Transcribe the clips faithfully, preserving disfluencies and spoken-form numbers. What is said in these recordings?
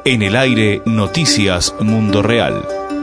En el aire, Noticias Mundo Real.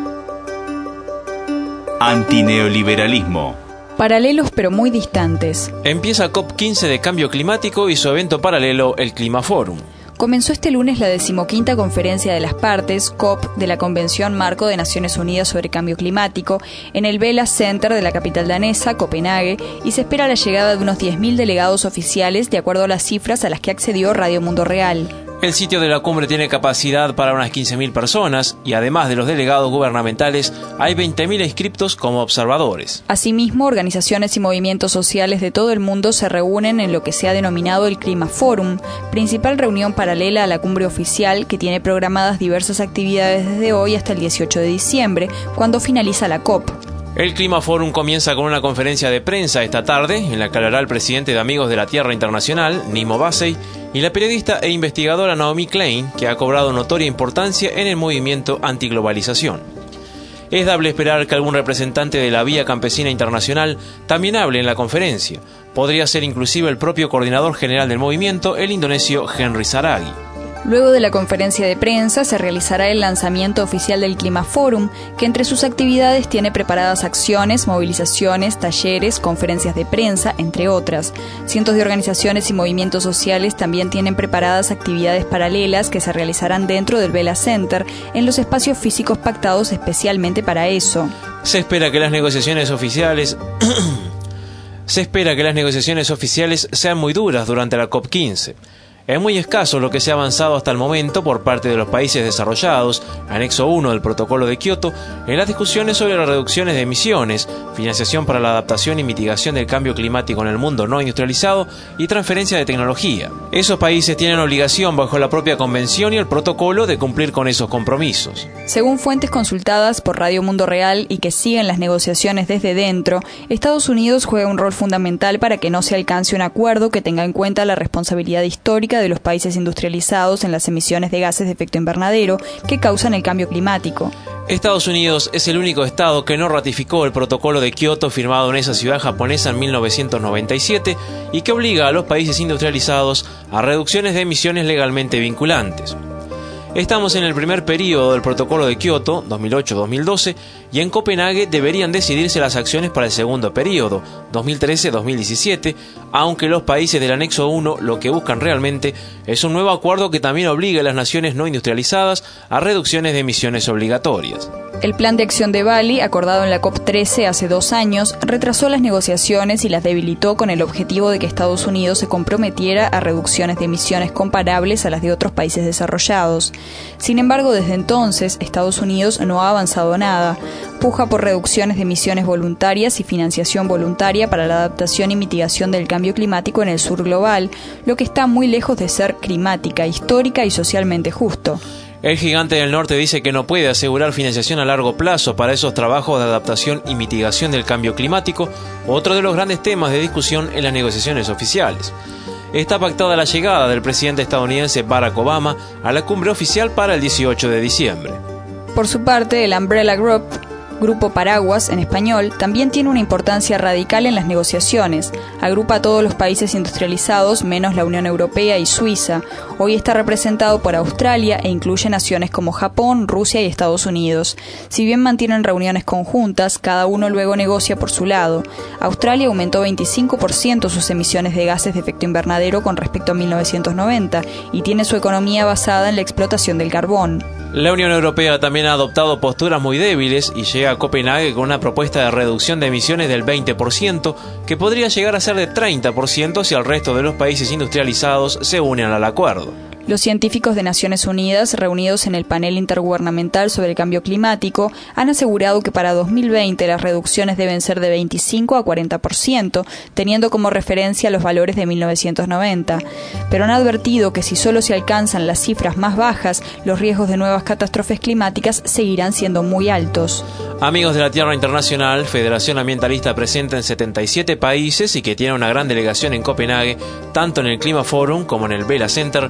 Antineoliberalismo. Paralelos pero muy distantes. Empieza COP quince de Cambio Climático y su evento paralelo, el Climaforum. Comenzó este lunes la decimoquinta conferencia de las partes, COP, de la Convención Marco de Naciones Unidas sobre Cambio Climático, en el Vela Center de la capital danesa, Copenhague, y se espera la llegada de unos diez mil delegados oficiales, de acuerdo a las cifras a las que accedió Radio Mundo Real. El sitio de la cumbre tiene capacidad para unas quince mil personas y además de los delegados gubernamentales hay veinte mil inscriptos como observadores. Asimismo, organizaciones y movimientos sociales de todo el mundo se reúnen en lo que se ha denominado el Climaforum, principal reunión paralela a la cumbre oficial que tiene programadas diversas actividades desde hoy hasta el dieciocho de diciembre, cuando finaliza la COP. El Climaforum comienza con una conferencia de prensa esta tarde, en la que hablará el presidente de Amigos de la Tierra Internacional, Nimo Bassey, y la periodista e investigadora Naomi Klein, que ha cobrado notoria importancia en el movimiento antiglobalización. Es dable esperar que algún representante de la Vía Campesina Internacional también hable en la conferencia. Podría ser inclusive el propio coordinador general del movimiento, el indonesio Henry Saragi. Luego de la conferencia de prensa se realizará el lanzamiento oficial del Climaforum, que entre sus actividades tiene preparadas acciones, movilizaciones, talleres, conferencias de prensa, entre otras. Cientos de organizaciones y movimientos sociales también tienen preparadas actividades paralelas que se realizarán dentro del Vela Center, en los espacios físicos pactados especialmente para eso. Se espera que las negociaciones oficiales... Se espera que las negociaciones oficiales sean muy duras durante la COP quince. Es muy escaso lo que se ha avanzado hasta el momento por parte de los países desarrollados, anexo uno del Protocolo de Kioto, en las discusiones sobre las reducciones de emisiones, financiación para la adaptación y mitigación del cambio climático en el mundo no industrializado y transferencia de tecnología. Esos países tienen obligación bajo la propia convención y el protocolo de cumplir con esos compromisos. Según fuentes consultadas por Radio Mundo Real y que siguen las negociaciones desde dentro, Estados Unidos juega un rol fundamental para que no se alcance un acuerdo que tenga en cuenta la responsabilidad histórica de los países industrializados en las emisiones de gases de efecto invernadero que causan el cambio climático. Estados Unidos es el único estado que no ratificó el protocolo de Kioto firmado en esa ciudad japonesa en mil novecientos noventa y siete y que obliga a los países industrializados a reducciones de emisiones legalmente vinculantes. Estamos en el primer período del protocolo de Kioto, dos mil ocho a dos mil doce, y en Copenhague deberían decidirse las acciones para el segundo período, dos mil trece a dos mil diecisiete, aunque los países del anexo uno lo que buscan realmente es un nuevo acuerdo que también obligue a las naciones no industrializadas a reducciones de emisiones obligatorias. El plan de acción de Bali, acordado en la COP trece hace dos años, retrasó las negociaciones y las debilitó con el objetivo de que Estados Unidos se comprometiera a reducciones de emisiones comparables a las de otros países desarrollados. Sin embargo, desde entonces, Estados Unidos no ha avanzado nada. Puja por reducciones de emisiones voluntarias y financiación voluntaria para la adaptación y mitigación del cambio climático en el sur global, lo que está muy lejos de ser climática, histórica y socialmente justo. El gigante del norte dice que no puede asegurar financiación a largo plazo para esos trabajos de adaptación y mitigación del cambio climático, otro de los grandes temas de discusión en las negociaciones oficiales. Está pactada la llegada del presidente estadounidense Barack Obama a la cumbre oficial para el dieciocho de diciembre. Por su parte, el Umbrella Group, Grupo Paraguas en español, también tiene una importancia radical en las negociaciones. Agrupa a todos los países industrializados, menos la Unión Europea y Suiza. Hoy está representado por Australia e incluye naciones como Japón, Rusia y Estados Unidos. Si bien mantienen reuniones conjuntas, cada uno luego negocia por su lado. Australia aumentó veinticinco por ciento sus emisiones de gases de efecto invernadero con respecto a mil novecientos noventa y tiene su economía basada en la explotación del carbón. La Unión Europea también ha adoptado posturas muy débiles y llega a Copenhague con una propuesta de reducción de emisiones del veinte por ciento que podría llegar a ser de treinta por ciento si el resto de los países industrializados se unen al acuerdo. Los científicos de Naciones Unidas, reunidos en el panel intergubernamental sobre el cambio climático, han asegurado que para dos mil veinte las reducciones deben ser de veinticinco a cuarenta por ciento, teniendo como referencia los valores de mil novecientos noventa. Pero han advertido que si solo se alcanzan las cifras más bajas, los riesgos de nuevas catástrofes climáticas seguirán siendo muy altos. Amigos de la Tierra Internacional, federación ambientalista presente en setenta y siete países y que tiene una gran delegación en Copenhague, tanto en el Climaforum como en el Vela Center,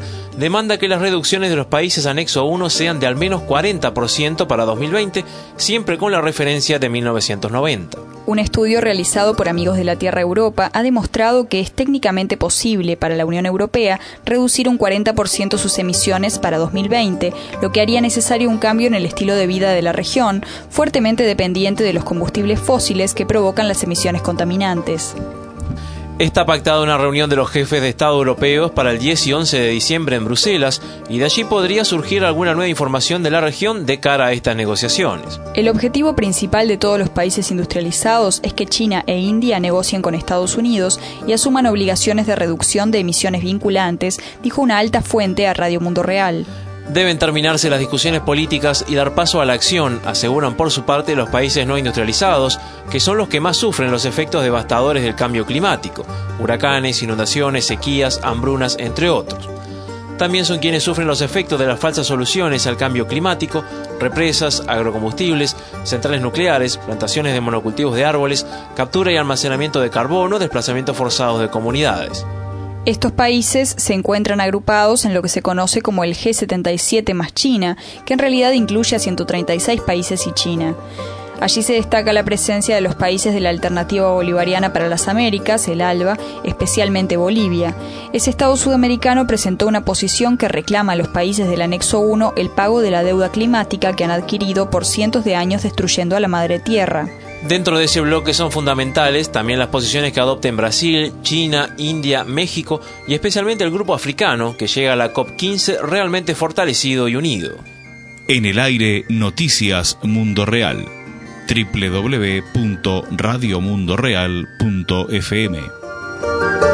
demanda que las reducciones de los países anexo uno sean de al menos cuarenta por ciento para dos mil veinte, siempre con la referencia de mil novecientos noventa. Un estudio realizado por Amigos de la Tierra Europa ha demostrado que es técnicamente posible para la Unión Europea reducir un cuarenta por ciento sus emisiones para dos mil veinte, lo que haría necesario un cambio en el estilo de vida de la región, fuertemente dependiente de los combustibles fósiles que provocan las emisiones contaminantes. Está pactada una reunión de los jefes de Estado europeos para el diez y once de diciembre en Bruselas, y de allí podría surgir alguna nueva información de la región de cara a estas negociaciones. El objetivo principal de todos los países industrializados es que China e India negocien con Estados Unidos y asuman obligaciones de reducción de emisiones vinculantes, dijo una alta fuente a Radio Mundo Real. Deben terminarse las discusiones políticas y dar paso a la acción, aseguran por su parte los países no industrializados, que son los que más sufren los efectos devastadores del cambio climático: huracanes, inundaciones, sequías, hambrunas, entre otros. También son quienes sufren los efectos de las falsas soluciones al cambio climático: represas, agrocombustibles, centrales nucleares, plantaciones de monocultivos de árboles, captura y almacenamiento de carbono, desplazamientos forzados de comunidades. Estos países se encuentran agrupados en lo que se conoce como el G setenta y siete más China, que en realidad incluye a ciento treinta y seis países y China. Allí se destaca la presencia de los países de la Alternativa Bolivariana para las Américas, el ALBA, especialmente Bolivia. Ese Estado sudamericano presentó una posición que reclama a los países del Anexo uno el pago de la deuda climática que han adquirido por cientos de años destruyendo a la madre tierra. Dentro de ese bloque son fundamentales también las posiciones que adopten Brasil, China, India, México y especialmente el grupo africano, que llega a la COP quince realmente fortalecido y unido. En el aire, Noticias Mundo Real. doble u doble u doble u punto radio mundo real punto f m